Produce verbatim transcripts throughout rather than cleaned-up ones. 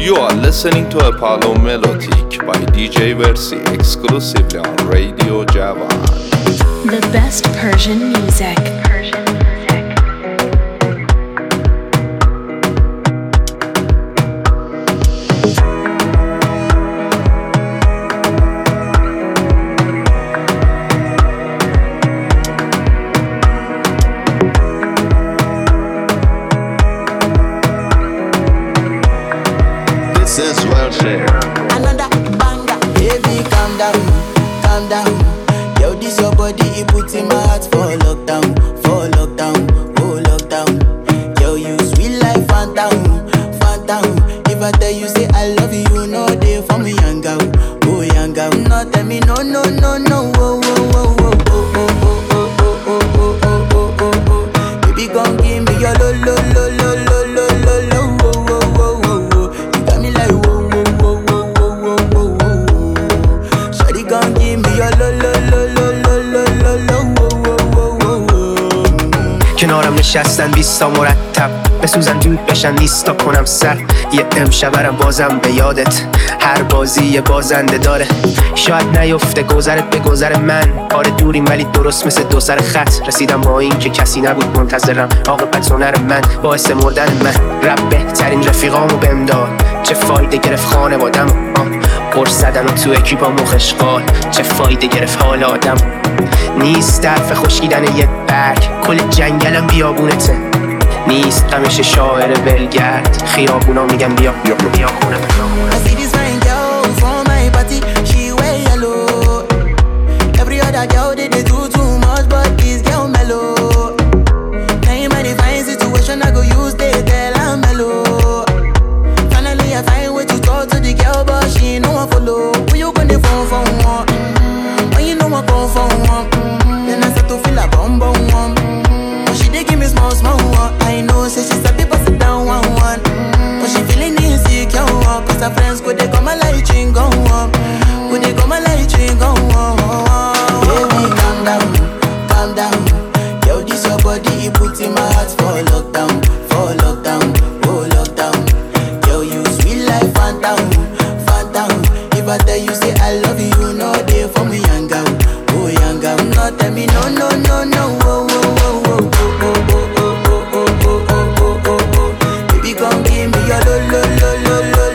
You are listening to Apollo Melodic by D J Versi exclusively on Radio Javan. The best Persian music. Persian. Another banger, baby, calm down, calm down. Yo, this your body, it puts in my heart for lockdown, for lockdown, oh lockdown. Yo, you sweet life, phantom, phantom. If I tell you say I love you, you know they for me, young girl, oh young girl. No, tell me no, no, no, no, oh, oh, oh, oh, oh, oh, oh, oh, oh, oh, oh, oh, oh. Baby, gon' give me your lo, lo, lo, lo, lo, lo, lo, lo. کنارم نشستن بیستا مرتب بسوزن دود بشن نیستا کنم سر یه امشبرم بازم به یادت هر بازی یه بازنده داره شاید نیفته گذرت به گذر من آره دوریم ولی درست مثل دو سر خط رسیدم با این که کسی نبود منتظرم عاقبت هنر من باعث مردن من رب بهترین رفیقامو بهم داد چه فایده گرفت خانوادم پر زدن و تو اکیپا مخشقال چه فایده گرفت حال آدم نیست درف خشکیدن یه برگ کل جنگلم بیابونته نیست قمش شاعر بلگرد خیابونا میگن بیا بیا بیا خونه her friends could they come a light ring go on? Could they come a light ring go on? Baby, calm down, calm down. Yo, this your body, it puts in my heart for lockdown, for lockdown, oh lockdown. Yo, you sweet life, phantom, phantom. If I tell you say I love you, you know they for me, young girl, oh young girl. No, tell me no, no, no, no, oh, oh, oh, oh, oh, oh, oh, oh, oh, oh, oh, oh. Baby, come give me your lo, lo, lo, lo, lo.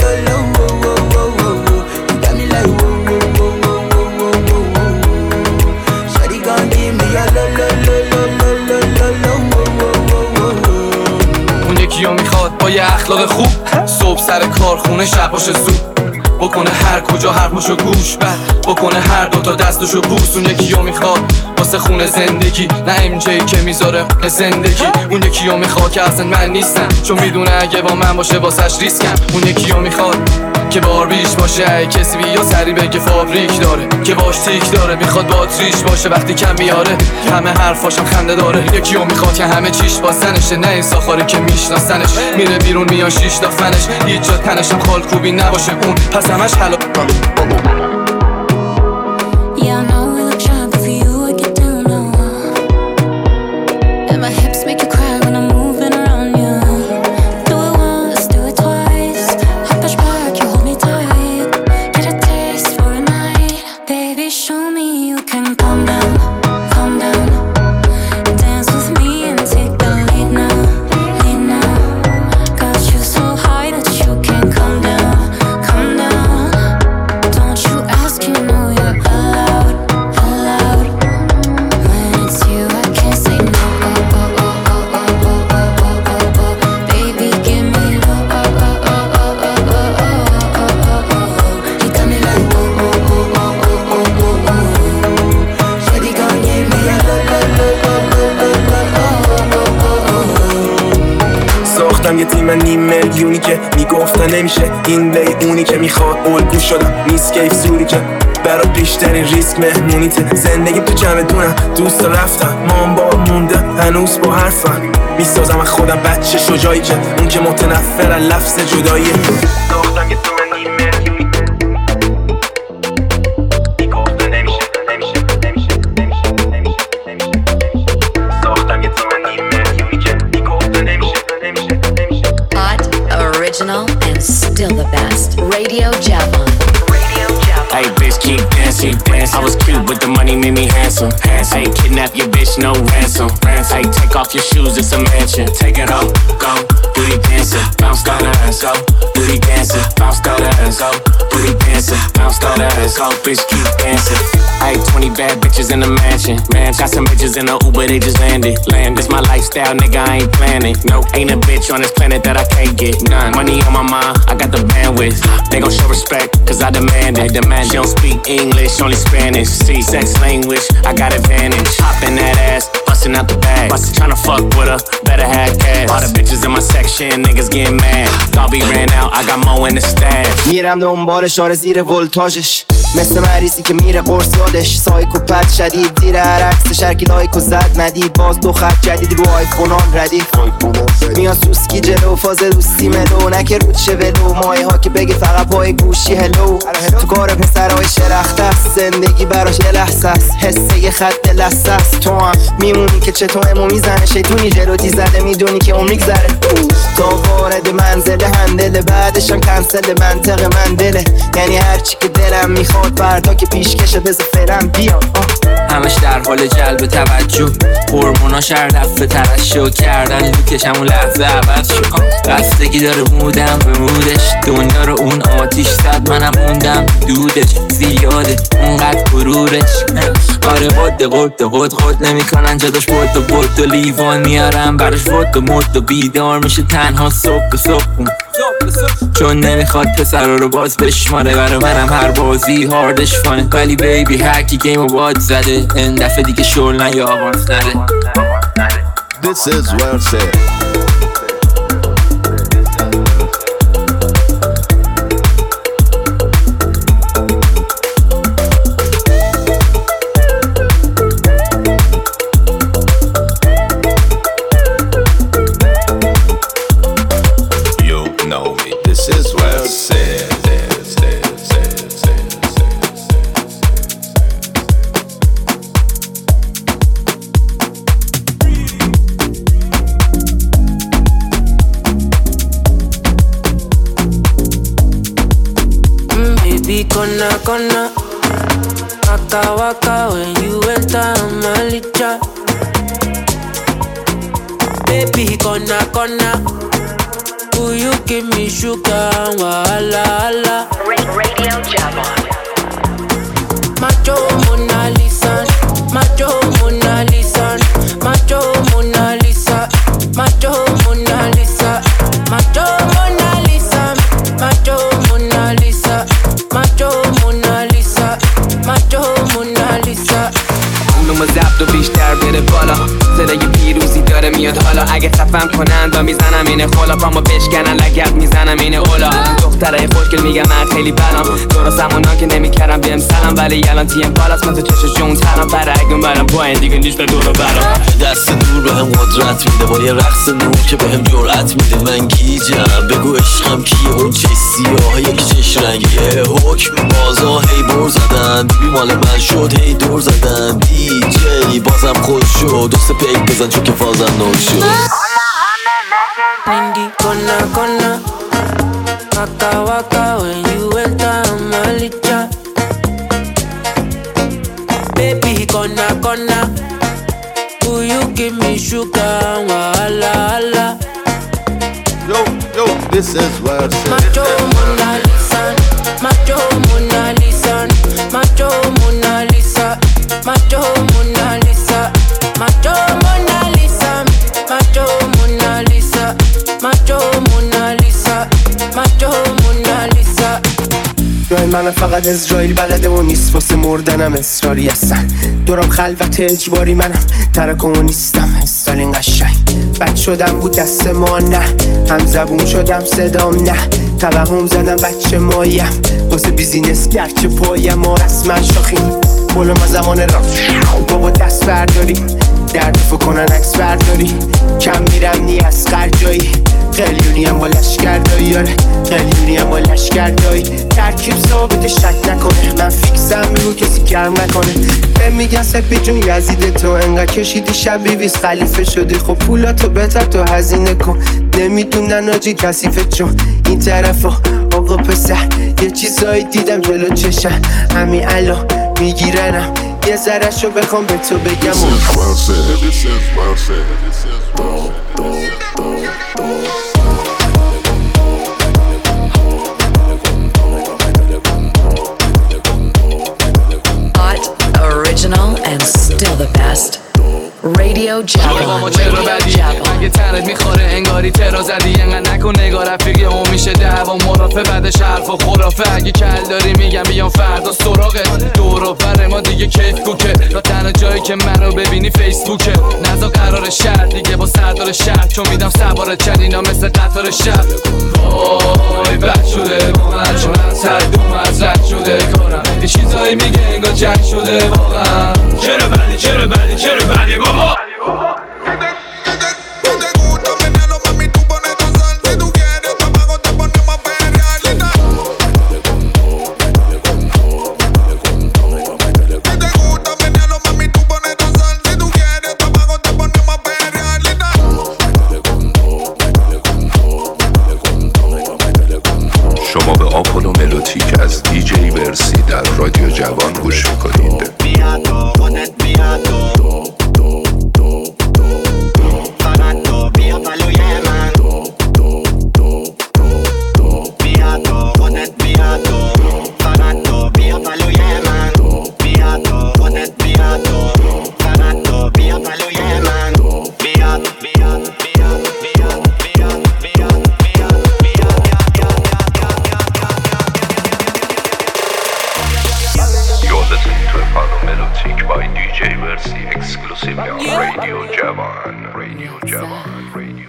کیو میخواد با یه اخلاق خوب صبح سر کار خونه شب باشه زود بکنه هر کجا حرفشو گوش بعد بکنه هر دوتا دستشو بوس اون یکیو میخواد واسه خونه زندگی نه ام جی که میذاره زندگی اون یکیو میخواد که اصلا من نیستم چون میدونه اگه با من باشه واسش ریسکم اون یکیو میخواد که بار بیش باشه کسی بیا سری بگه فابریک داره که باش تیک داره میخواد باتریش باشه وقتی کم میاره همه حرفاشم خنده داره یکیو میخواد که همه چیش بازنشه نه این ساخاره که میشناسنش میره بیرون میان شیش تا فنش هیچ جا تنشم خال خوبی نباشه اون پس همش حالا یه تیم نیم میلیونی که میگفتن نمیشه این لی اونی که میخواد الگو شدم نیست کیف سوری که برات بیشترین ریسک مهمونیته زندگی تو چمدونم دوست رفتم مام با مونده هنوز با حرفم میسازم از خودم بچه شجاعی که اون که متنفر از لفظ جداییه ساختم یه تیم نیم میلیونی میگفتن نمیشه نمیشه نمیشه نمیشه نمیشه ساختم یه تیم نیم میلیونی که میگفتن نمیشه نمیشه Hot, original, and still Feel the best. Radio Javon. Radio Javon. Hey, bitch, keep dancing, dancing. I was cute, but the money made me handsome. Hey, kidnap your bitch, no ransom. Hey, take off your shoes, it's a mansion. Take it off, go, booty dancing, bounce that ass, go, booty dancing, bounce that ass, go, booty dancing, bounce that ass, go, bitch, keep dancing. Hey, twenty bad bitches in the mansion. Man, got some bitches in the Uber, they just landed. Land, this my lifestyle, nigga, I ain't planning. Nope, ain't a bitch on this planet that I can't get none. Money on my mind, I got the bandwidth. They gon' show respect, cause I demand it. I demand it. She don't speak English, only Spanish. See, sex language, I got advantage. Hop in that ass, bustin' out the bag. Bustin' tryna fuck with her, better have cash. All the bitches in my section, niggas getting mad. Dobby ran out, I got Mo in the stash. میرم دنبالش آره زیر ولتاژش مثل مریضی که میره قرص یادش سایکوپت شدید زیر هر عکسش هرکی لایکو زد ندید باز دو خط جدید رو آیفونان ردیف میان سوسکی جلو فاز روستی ملو نکه رود شه ولو مایه ها که بگه فقط پای گوشی هلو تو کار پسرهای شرخته است زندگی براش یه لحظه است حسه یه خط لحظه است تو هم میمونی که چطورمو میزنه شیطونی جلوتی زده میدونی که اون میگذره تا وارد منزل هندل بعدشم کنسل منطق من دله یعنی هرچی که دلم میخواد فردا که پیشکشه بذار فعلا بیام همش در حال جلب توجه هورمونا شردفه ترشو کردن لوکش همون لحظه عوض شد بستگی داره مودم به مودش دنیا رو اون آتیش زد منم موندم دودش زیاده اونقدر غرورش آره قد قد قد قد نمی کنن جداش بود و بود و لیوان میارم براش بود و مد و بیدار میشه تنها صبح به صبح چون نمیخواد پسر رو باز بشماره برای منم هر بازی هاردش فانه ولی بیبی هرکی گیم و باد زده این دفعه دیگه شل نه یا آوانس نده. This is well said. Kona kona, waka waka when you enter my licha. Baby kona kona, will you give me sugar and wahala hala? Radio Javon. Macho Mona Lisa, macho Mona Lisa, macho Mona Lisa, macho Mona Lisa, macho Mona Lisa, macho Mona Lisa. Macho Mona Lisa, macho Mona Lisa. اونم زبط و بیشتر بره بالا صدای پیروزی داره میاد حالا اگه خفم کنن دا میزنم اینه خلا پامو بشکنن لگت میزنم اینه اولا دختره خوشگل میگم من خیلی بلام درست همونا که نمیکردم بهم سلام ولی الان تیم بالاست من تو چشش جون تنم برگم برم پایین دیگه نیست به دور برام دست دور بهم قدرت میده با یه رقص نور که بهم جرأت میده من گیجم بگو عشقم کیه اون چه سیاهه یک چش رنگیه حکم بازا هی بر زدن بی مال من شد هی دور زدن دی جی بازم خوش شد دوست پیک بزن چون که فازم نور شد Nindy kona kona, waka waka when you enter my licha. Baby kona kona, will you give me sugar and wahala hala? Yo, yo, this is well said. Macho Mona Lisa, macho Mona Lisa, macho Mona Lisa, macho Mona Lisa, macho Mona Lisa, macho Mona Lisa, macho Mona Lisa, macho Mona Lisa. جای من فقط اسرائیل بلده و نیست واسه مردنم اصراری هستن دورم خلوت اجباری منم ترکمو نیستم استالین قشنگ بد شدم بود دست ما نه هم زبون شدم صدام نه توهم زدم بچه مایم واسه بیزینس گرچه پایم ما رسمن شاخیم بلو ما زمان رفت بابا دست برداری درد فو کنن عکس برداری کم میرم نی از قرجایی قلیونی هم با لشکر دایی یاره قلیونی هم با لشکر دایی ترکیب ثابت شک نکنه من فیکسم رو کسی گرم نکنه به میگن سپی جون یزید تو انقدر کشیدی شبی ویز خلیفه شدی خب پولاتو بهتر تو هزینه کن نمیدونن آجی کسیفه چون این طرفا آقا پسر یه چیزایی دیدم جلو چشم همین الان میگیرنم یه ذره شو بخوام به تو بگم Original and still the best. Radio Java. چرا بدی اگه تنت میخوره انگاری ترا زدی اینقدر نکن نگاه رفیقی اون میشه دعوا مرافع بعدش حرف و خرافه اگه کل داری میگم بیام فردا سراغت دور و بر ما دیگه کیف کوکه تا تنها جایی که منو ببینی فیسبوکه نزا قرار شهر دیگه با سردار شهر چون میدم سوار چندینا مثل قطار شب وای بد شده واقعا چون از هر دوم از رد شده کارم یه چیزایی میگه انگار جنگ شده واقعا چرا بدی چرا بدی چرا بدی بابا شما به آپولو ملودیک از دیجی ورسی در رادیو جوان گوش میکنید. بیا تو خودت بیا تو فقط تو بیا پلوی من بیا تو خودت بیا تو فقط تو بیا پلوی من بیا تو خودت بیا تو فقط تو بیا پلوی من بیا بیا بیا بیا بیا بیا You're listening to Apollo Melodic by D J Versi exclusively on Radio Javan. Radio Javan. Radio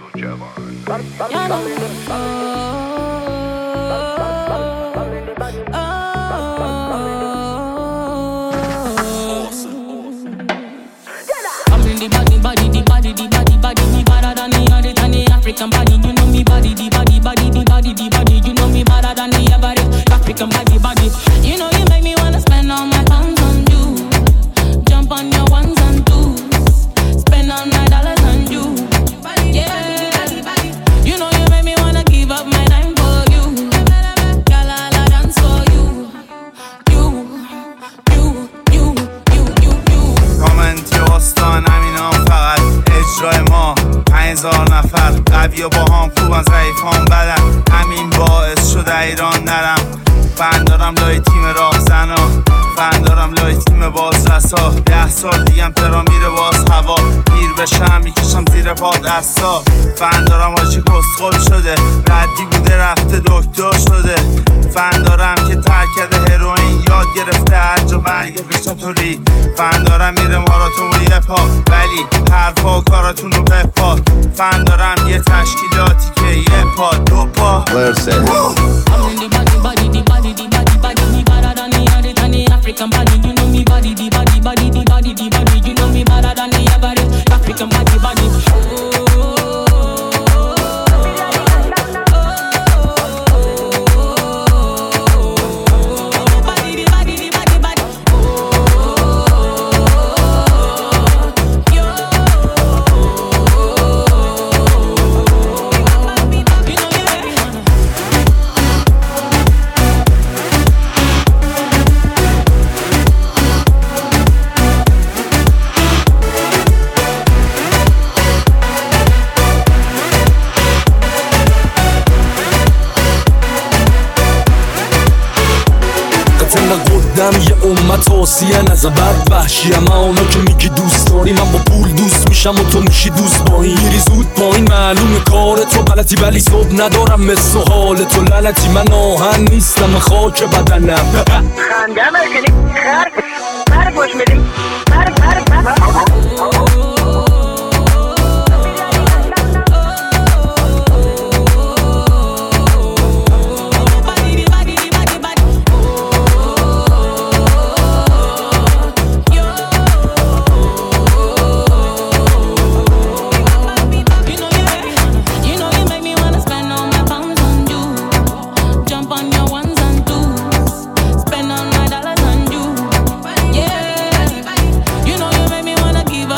I'm in the body, body, the body, the body, body, the better than the other than the African body. You know me body, the body, body, the body, the body. You know me better than the other African body, body. You know you make me wanna spend all my pounds on you. Jump on your ones and twos. Spend all my dollars on you. Yeah. You know you make me wanna give up my time for you. Girl, I'll dance for you. You, you, you, you, you, you. کامنتی استان همینا فقط اجرای ما پنج هزار نفر قوی و با هم خوبن ضعیف هم بدن همین باعث شده ایران نرم فن دارم لای تیم راهزنا فن دارم لای تیم بازرسا ده سال دیگم ترا میره باز هوا میر بشم میکشم زیر پاد دستا فن دارم هاچی کسخل شده ردی بوده رفته دکتر شده فن دارم که ترک کرده هروئین یاد گرفته هر جا برگه بشم توری فن دارم میره ماراتون و یه پا ولی حرفا و کاراتون رو بپا فن دارم یه تشکیلاتی که یه پا دو پا African body, you know me body, the body, body, the body, the body. You know me better than the other African body, body. یه امت آسیه نزا بد وحشی اما اونا که میگی دوست داری من با پول دوست میشم و تو میشی دوست با این میری زود پایین معلومه کار تو غلطی ولی صبح ندارم مثل حال تو لعنتی من آهن نیستم خاک بدنم خنده میکنی خر خر گوش میدی خر خر خر Give up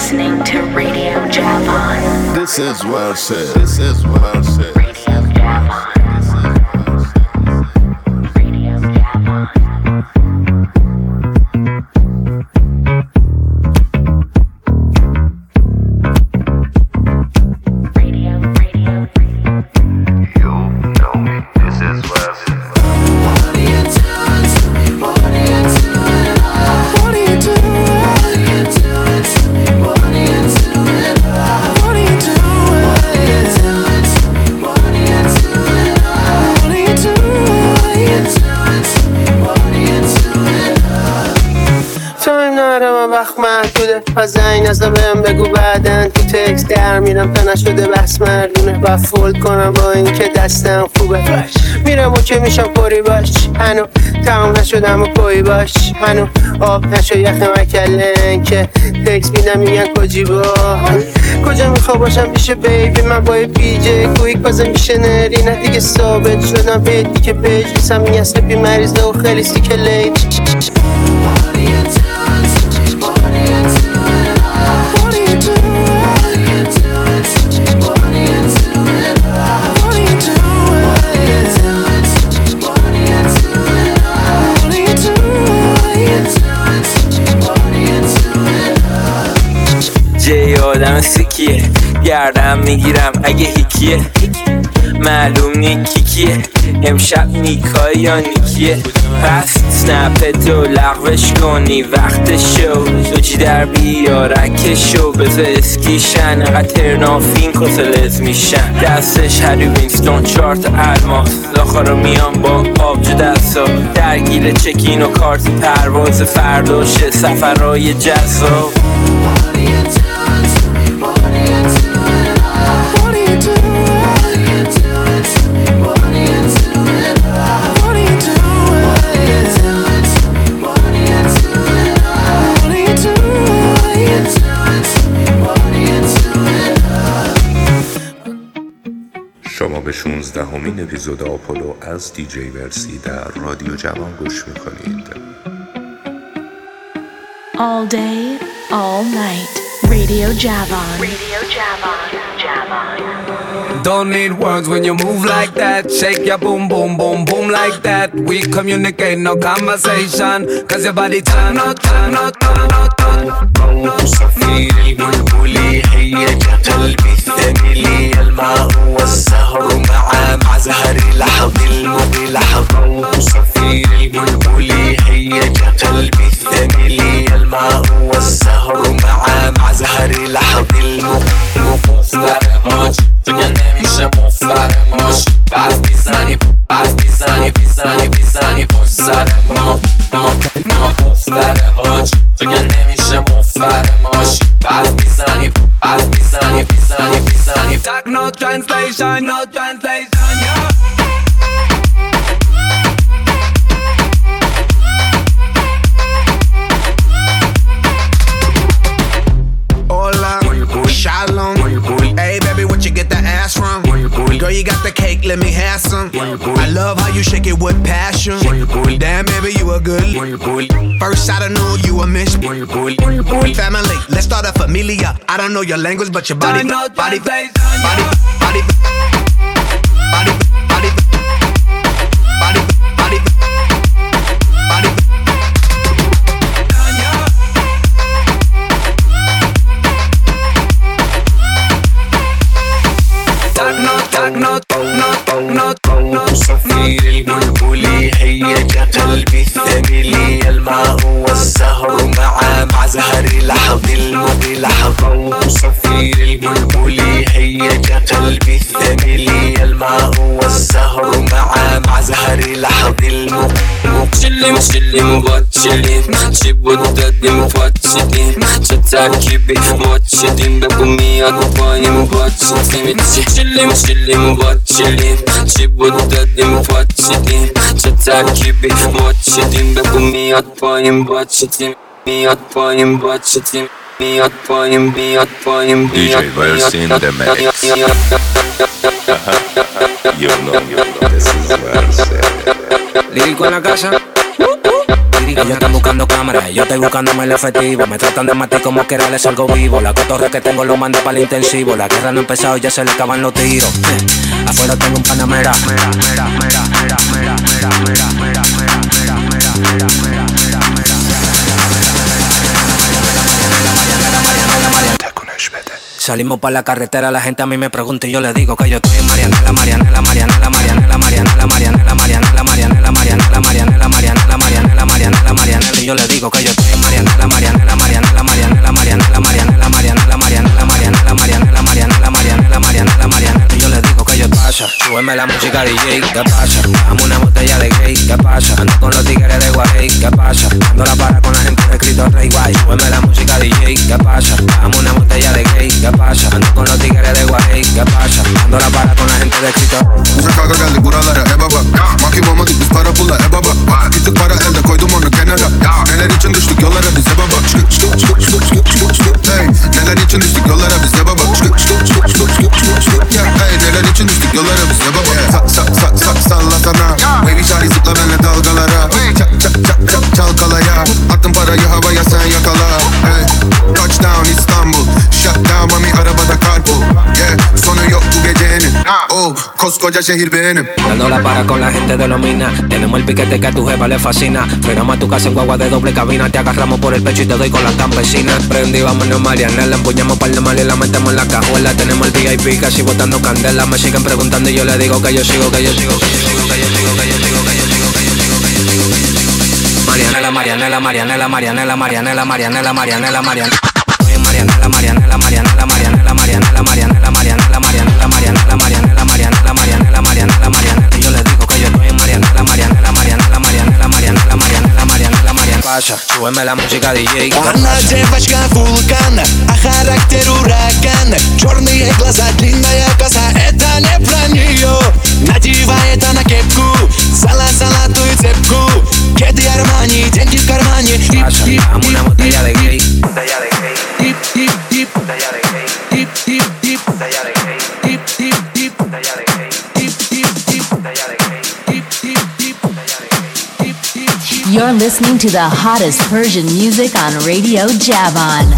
listening to Radio Javon. This is Verse. This is Verse. Radio Javon. Radio Javon. وقت محدوده از زنگ نزده بهم بگو بعدن تو تکست در میرم تا نشده بس مردونه و فولد کنم با این که دستم خوبه میرم و که میشم پری باش هنو تمام نشدم و پایی باش هنو آب نشو یخ مکلن که تکست میدم میگن کجی با کجا میخوا باشم پیش بیبی من با پی جی کویک بازم میشه نری نه دیگه ثابت شدم پیدی که پیج بیسم این اصل بی مریضه و خیلی سیکه لیج جای آدم سکیه گردم میگیرم اگه هیکیه معلوم نیکی کیه امشب نیکای یا نیکیه پس سنپتو لغوش کنی وقت شو دوچی در بیارک شو بزه اسکیشن قطر نافین کسلز میشن دستش هری وینستون چارت الماس داخل میان با آبجو دستا درگیر چکین و کارت پرواز فرداشه سفرهای جذاب شما به شانزدهمین اپیزود آپولو از دیجی ورسی در رادیو جوان گوش میکنید. All day, all night. Radio Javon. Radio Javon. Javon. Don't need words when you move like that. Shake your boom, boom, boom, boom like that. We communicate, no conversation. Cause your body turn, no, turn, no, turn, no, turn. صفير البلبلي هيج قلبي الثملي الماء والسهر مع مع زهر لحظ المضي لحظ صفير البلبلي هيج قلبي الثملي الماء والسهر مع مع زهر لحظ المضي تو که نمیشه مفر ماش بعد بیزنی بعد بیزنی بیزنی بیزنی پشت سر ما ما ما مفر هاش تو که نمیشه مفر ماش بعد بیزنی بعد بیزنی بیزنی بیزنی Talk no translation, no translation, yeah. Shalom. Hey baby, what you get the ass from? Girl, you got the cake, let me have some. I love how you shake it with passion. Damn, baby, you a good. First I don't know you a miss. Family, let's start a familia. I don't know your language, but your body, body, body, body, body, body, body, body, body, body. صفير البلبلي هيج قلبي الثملي الماء والسهر مع مع زهر لحظ المضي لحظ صفير البلبلي هيج قلبي الثملي الماء والسهر مع مع زهر لحظ المضي چلیم چلیم با چلیم چی بود دادیم پاچیدیم چه ترکیبی ما چیدیم بگو میاد پاییم با چیدیم چلیم چلیم با چلیم چی بود دادیم پاچیدیم چه ترکیبی ما چیدیم بگو میاد پاییم با چیدیم میاد پاییم با چیدیم میاد پاییم میاد پاییم میاد دیجی ورسی in the mix. You know, you know, this is Verse. Lírico en la casa, lírico Ellos están buscando cámaras, yo estoy buscándome el efectivo. Me tratan de matar como que era les algo vivo. La cotorra que tengo lo mando para el intensivo. La guerra no ha empezado y ya se le acaban los tiros. Eh, afuera tengo un panamera. Mera, mera, mera, mera, mera, mera, mera, mera, mera, mera, mera, mera. Salimos pa' la carretera, la gente a mí me pregunta y yo le digo que yo estoy en Marianela, Marianela, Marianela, Marianela, Marianela, Marianela, Marianela, Marianela, Marianela, Marianela, Marianela, Marianela, Marianela, Marianela, y yo le digo que yo estoy en Marianela, Marianela, Marianela, Marianela, Marianela, Marianela, Marianela, Marianela, Marianela, Marianela, Marianela, Marianela, Marianela, Marianela, y yo le digo que yo pasa. Súbeme la música D J, ¿qué pasa? Dame una botella de gay, ¿qué pasa? Ando con los tigres de Guay, ¿qué pasa? Ando la para con la gente de Cristo Rey Guay. Súbeme la música D J, ¿qué pasa? Dame una botella de gay, ¿qué pasa? Ando con los tigres de Guay, ¿qué pasa? Ando la para con la gente de Cristo. Uzak kaka geldik buralara e baba. Mahkum biz para pulla e baba. Gittik para elde koydum onu kenara. Neler için düştük yollara bize baba. Hey, neler için düştük yollara bize baba. Hey, neler için düştük yollara bize baba. Sa sa sa sa sallasana. Baby şari zıpla benle dalgalara. Çak çak çak çak çalkalaya. Attım parayı havaya sen yakala. Hey, touchdown İstanbul. Shutdown mami arabada carpool. Yeah, sonu yok bu gecenin. Oh, koskoca şehir benim. Dando la para con la gente de los minas. Tenemos el piquete que a tu jefa le fascina. Frenamos a tu casa en guagua de doble cabina. Te agarramos por el pecho y te doy con las campesinas. Prendí, vámonos Marianela. Empuñamos par de mal y la metemos en la cajuela. Tenemos el V I P casi botando candela. Me siguen preguntando y yo le digo que yo sigo, que yo sigo, que yo sigo, que yo sigo, que yo sigo, que yo sigo, que yo sigo, que yo sigo, que yo sigo. Marianela, Marianela, Marianela, Marianela, Marianela, Marianela, Marianela, Marianela. Marianela, Marianela, Marianela, Marianela, Marianela, Marianela, Marianela, Marianela, Marianela, Marianela, Marianela, Marianela, Marianela, Marianela, y yo le digo que yo estoy en Marianela, Marianela, Marianela, Marianela, Marianela, Marianela, Marianela, Marianela. Паша, súbeme la música ди джей. Она девочка вулкана, а характер урагана. Черные глаза, длинная коса, это не про нее. Надевает она кепку, зала золотую цепку. Кеды Армани, деньги в кармане. Паша, dame una botella de gay. Botella de gay. Dip, dip, dip. Botella de gay. Dip, dip, dip. Botella de gay. Dip, dip, dip. Botella de gay. Dip, dip, dip. Botella de gay. Dip, dip, dip. Botella de gay. Dip, dip, dip. You're listening to the hottest Persian music on Radio Javon.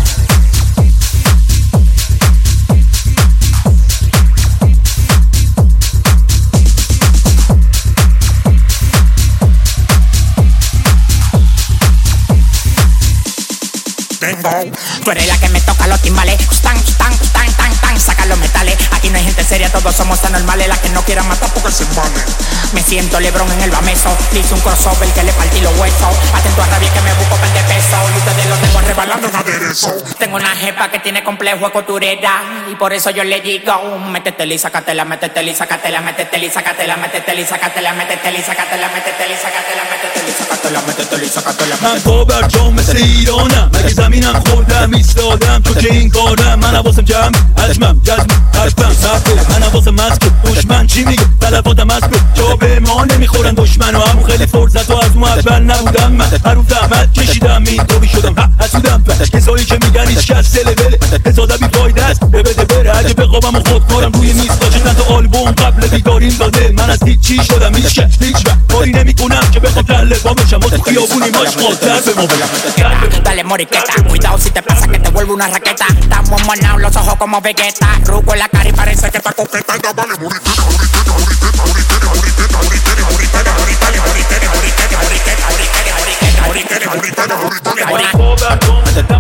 Tú eres la que me toca los timbales. Tan, tan, tan, tan, tan, saca los metales. Aquí no hay gente seria, todos somos anormales. Las que no quieran matar porque se vale. Me siento Lebron en el Bameso. Hice un crossover que le partí los huesos. Atento a rabia que me busco par de pesos. Y ustedes lo tengo rebalando en aderezo. Tengo una jefa que tiene complejo de costurera. Y por eso yo le digo: métetela y sácatela, métetela y sácatela, métetela y sácatela, métetela y sácatela, métetela y sácatela, métetela y sácatela, métetela y sácatela, métetela y sácatela. من باور جام مثل ایرانم مگه زمینم خوردم ایستادم تو که این کارم من حواسم جمع حجمم جزم حرفم صرفه من حواسم مسکه دشمن چی میگه تلفاتم از به جا به ما نمیخورن دشمن و همون خیلی فرصت و از اون اول نبودم من هر روز زحمت کشیدم این طوری شدم حسودم کسایی که میگن هیچ کس دلبله حساده بی فایده است ببده بره اگه بخوابم و خودکارم روی میز باشه چند تا آلبوم قبل بیداریم داده من از هیچ چی شدم هیچ کس هیچ وقت کاری نمیکنم که بخوام تلفا بشم و تو خیابونی ماشقاتر به ما Dale moriqueta, cuidado si te pasa que te vuelve una raqueta. Estamos monados, los ojos como Vegeta. Ruco en la cara y parece que está coqueta. Ya vale moriqueta, moriqueta, moriqueta, moriqueta, moriqueta, moriqueta, moriqueta, moriqueta, moriqueta, moriqueta, moriqueta, moriqueta, moriqueta, moriqueta, moriqueta,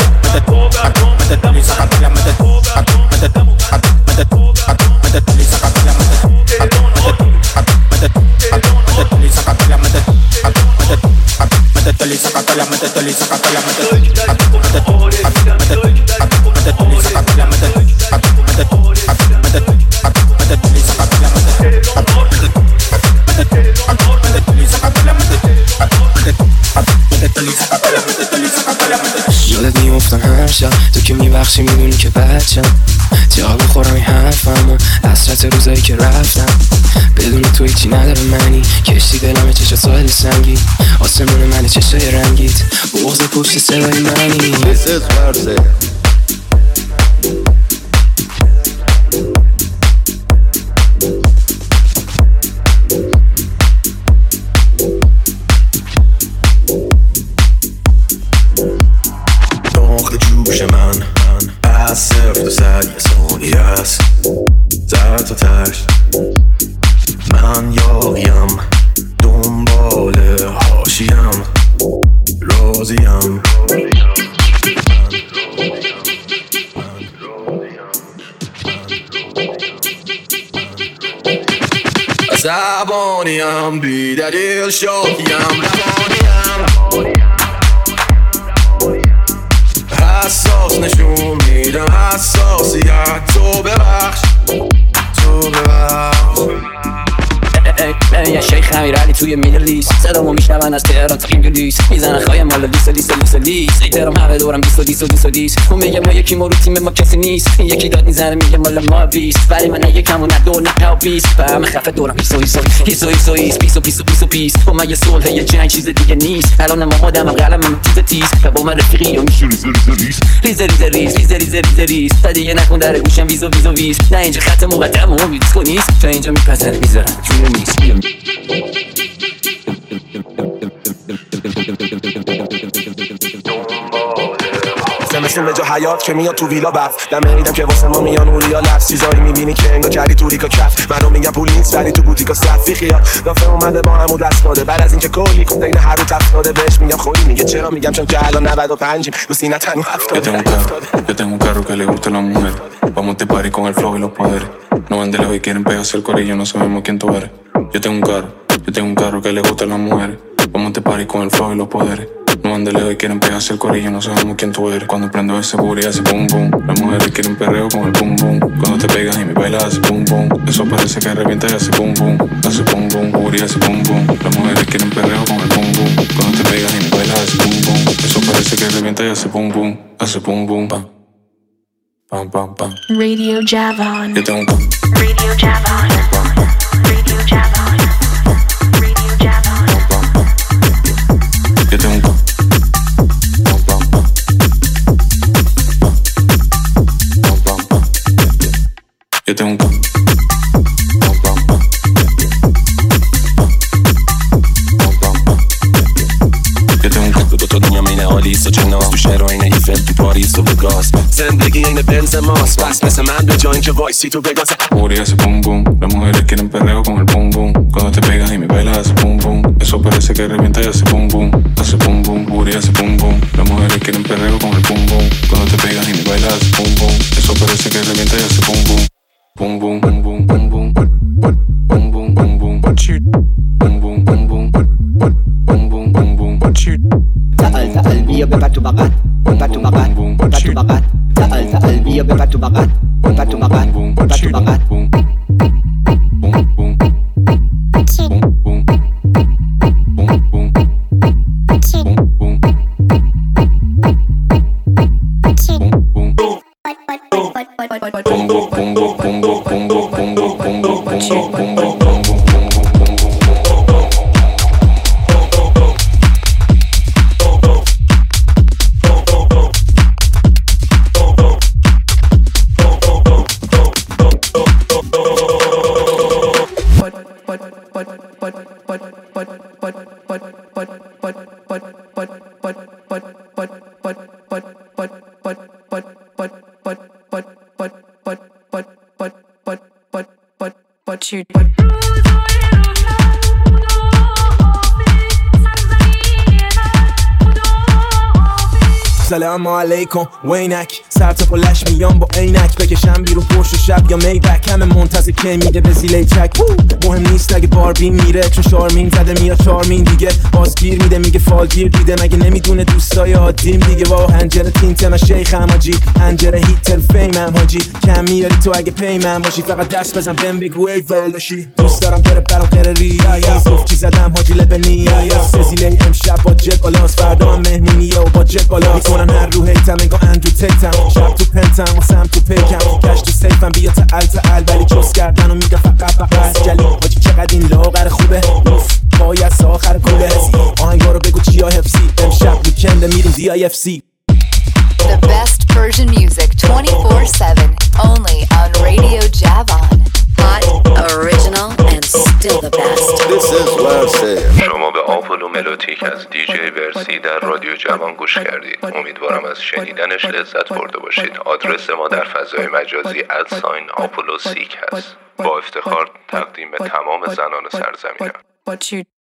métetele y sácatela, métetele y sácatela, métetele y یادت میافتم هر شب تو که میبخشی میدونی که بچم تیغا بخورم این حرفم و حسرت روزایی که رفتم بدون تو هیچی نداره منی کشتی دلمه چشا ساحل سنگی آسمون منه چشای رنگیت بغض پشت صدای منی This is Mercy. صد یه ثانیه است زد تا تشت من یاقیم دنبال حاشیم راضیم عصبانیم بی دلیل شاکیم روانیم حساس نشون میدم حساسیت تو ببخش تو ببخش یه شیخ امیرعلی توی میدل لیست صدامو میشنون از تهران تا انگلیس میزنن خواهی مالا لیست لیست لیست لیست ایترام همه دورم دیست و دیست و دیست و دیست اون میگه ما یکی ما رو تیم ما کسی نیست یکی داد میزنه میگه مال ما بیست ولی من نه یکم و نه دو نه تا بیست فهم خفه دورم ایسو ایسو ایسو ایسو ایس پیس و پیس و پیس و پیس با من یه صلح یه جنگ چیز دیگه نیست الان ما آدمم قلمم تیز تیز و با من رفیقی و میشه ریز ریز ریز ریز ریز ریز ریز ریز تا دیگه نکن در گوشم ویزو ویزو ویز نه اینجا خط مقدم و میدیسکو نیست تا اینجا میپسن میذارن چون نیست زمستون به جا حیات که میاد تو ویلا برف دم میدم که واسه ما میان اوریا لفظ چیزایی میبینی که انگار کردی تو ریکا کف منو میگم پول نیست ولی تو بوتیکا صفی خیال دافه اومده با همو دست داده بعد از اینکه کلی کن دین هر رو تفت داده بهش میگم خوری میگه چرا میگم چون که الان نود و پنج رو سینه تنو هفتاده Yo tengo un carro que le gusta a la mujer. Vamos de party con el flow y los poderes. No van de lejos y quieren pegarse el corillo, no sabemos quién tú eres. Yo tengo un carro, yo tengo un carro que le gusta a las mujeres. Vamos de party con el flow y los poderes. No van de lejos y quieren pegarse el corillo, no sabemos quién tú eres. Cuando prendo ese booty hace boom boom. Las mujeres quieren perreo con el boom boom. Cuando te pegas y me bailas hace boom boom. Eso parece que revienta y hace boom boom. Hace boom boom, booty hace boom boom. Las mujeres quieren perreo con el boom boom. Cuando te pegas y me bailas hace boom boom. Eso parece que revienta y hace boom boom. Hace boom boom, pam. Pam, pam, pam. Radio Javon. Yo tengo un Radio Javon. Radio Javon. Radio Javon. Yo tengo un Yo tengo un تو دنیا مینه آلیس و جناس تو شهر و اینه ایفل تو پاریس و وگاس زندگی اینه بنز ماست پس مثل من به جا اینکه وایسی تو وگاس Booty hace boom boom. Las mujeres quieren perreo con el boom boom. Cuando te pegas y me bailas hace boom boom. Eso parece que revienta y hace boom boom. Hace boom boom, booty hace boom boom. Las mujeres quieren perreo con el boom boom. Cuando te pegas y me bailas hace boom boom. Eso parece que revienta y hace boom boom. Boom boom, boom boom, boom boom, boom boom, boom boom, boom shoot. Boom boom, boom boom, boom boom, boom boom, shoot. تعال تعال بیا ببر تو بغل ببر تو بغل ببر تو بغل تعال تعال بیا ببر تو بغل ببر تو بغل ببر تو بغل سلام علیکم وینک سر تا پلش میام با عینک بکشم بیرون پشت شب یا میبک همه منتظر که میده به زیله چک مهم نیست اگه باربی میره چون شارمین زده میاد چارمین دیگه باز گیر میده میگه فالگیر دیده مگه نمیدونه دوستای عادیم دیگه با هنجره تینت من شیخم حاجی هنجره هیتر فیمم حاجی کم میاری تو اگه پیمم باشی فقط دست بزن بهم بگو ای ولشی دوست دارم بره برام قرری صف چی زدم حاجی لبنی زیله امشب با جت بالاست فردا مهمونیه و با جت بالا میکنن هر رو هیتم انگار اندرو تیتم شب تو پنتم و سم تو پیکم کش تو سیفم بیا تعال تعال ولی چوز کردن و میگه فقط بقیل جلی حاجی چقدر این لاغر خوبه اوف باید ساخر کوله آهنگا رو بگو چیا حفظی امشب ویکنده میریم دی آی اف سی The best Persian music twenty-four seven only on Radio Javon. Hot, original and still the best. This is what I said. شما به آپولو ملوتیک از دیجی ورسی در رادیو جوان گوش کردید. امیدوارم از شنیدنش لذت برده باشید. آدرس ما در فضای مجازی ادساین آپولو سیک هست. با افتخار تقدیم تمام زنان سرزمینم.